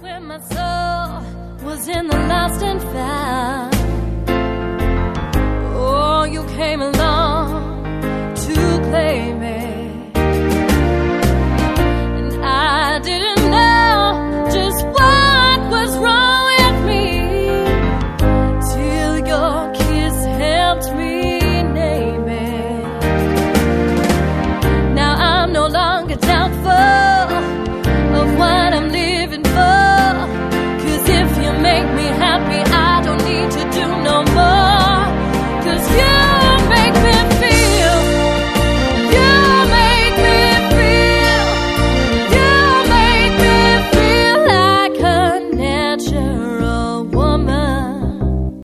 Where my soul was in the lost and found.